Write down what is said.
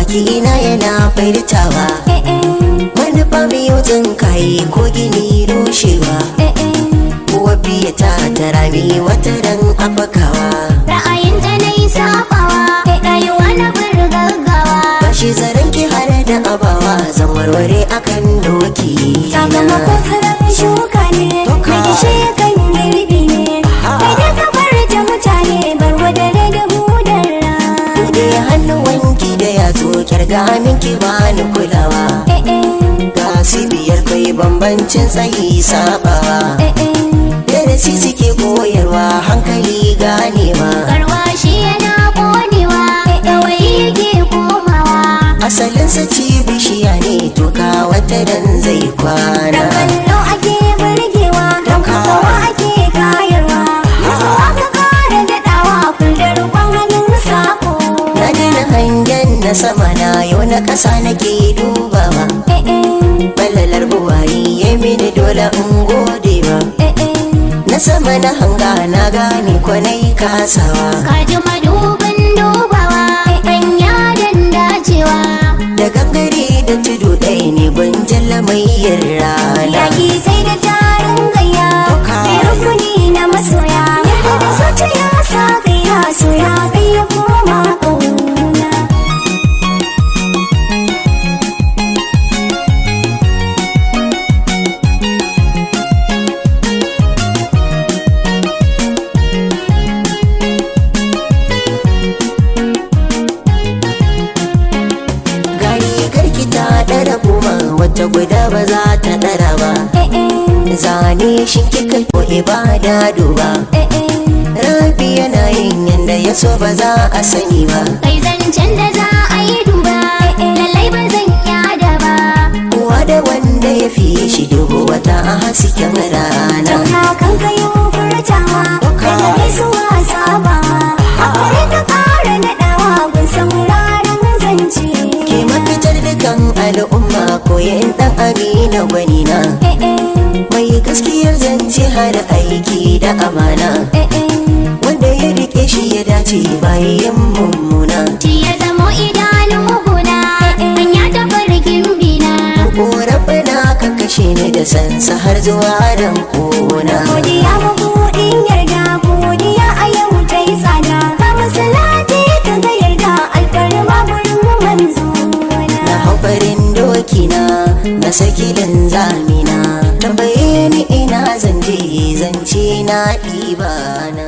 baki na yana furtawa manufa miyo jin kai ko gini rushewa kuwa biya ta tarami wata dan afakawa ra'ayin ta na yi sabawa rayuwa na burgaggawa bashi zaren ki har da abawa zan warware akan doki sakamakon tsirar shuka ne mai gishe kan girbi ne kai da kafar ta mutane barwa da da hudar bude hannu wanki da ya zo kyarga minki bani kulawa ga biyar kai bambancin tsayi sabawa darasi suke koyarwa hankali ganewa karwashi yana konewa kawai yake komawa asalinsa ci bishiya ne toka wata dan zai kwana dan kallo ake burgewa dan kawa ake kayarwa yaso aka kara daɗawa kuldar kwan hannun sako na dina hangen na sama na yau na ƙasa nake dubawa balalar buwayi ya mini dole in gode ba na sama na hanga na gane kwanai kasawa kaji madubin dubawa hanya dan dacewa da gangare da tudu ɗaya ne gunjalla mai yin rana yaki sai da tarin gayya mai rukuni na masoya yadda da zuciya sa gayya soya gayya koma ƙauna wata guda ba za ta ɗara ba zane shi kika ko ibada duba rabi yana yin yanda ya so ba za a sani ba kai zancen da za a yi duba lallai ba zan yada ba kowa da wanda ya fi shi dubu wata a hasken rana don hakan ka yi furtawa kai da gaisuwa sabawa akwai ka ƙara naɗawa gun sauraron zance ke mafitar dukan al'umma koyin dan amina gwanina mai gaskiyar zance har aiki da amana wanda ya rike shi ya dace bayan mummuna shi ya zamo idanu guna hanya ta farkin bina korafina ka kashe ni da sansa har zuwa ran kona godiya mabuɗin yarda godiya a yau ta yi tsada ka masalati ka ga yarda alfarma gurin manzo farin dokina na saki linzamina tambaye ni ina zanje na ɗibana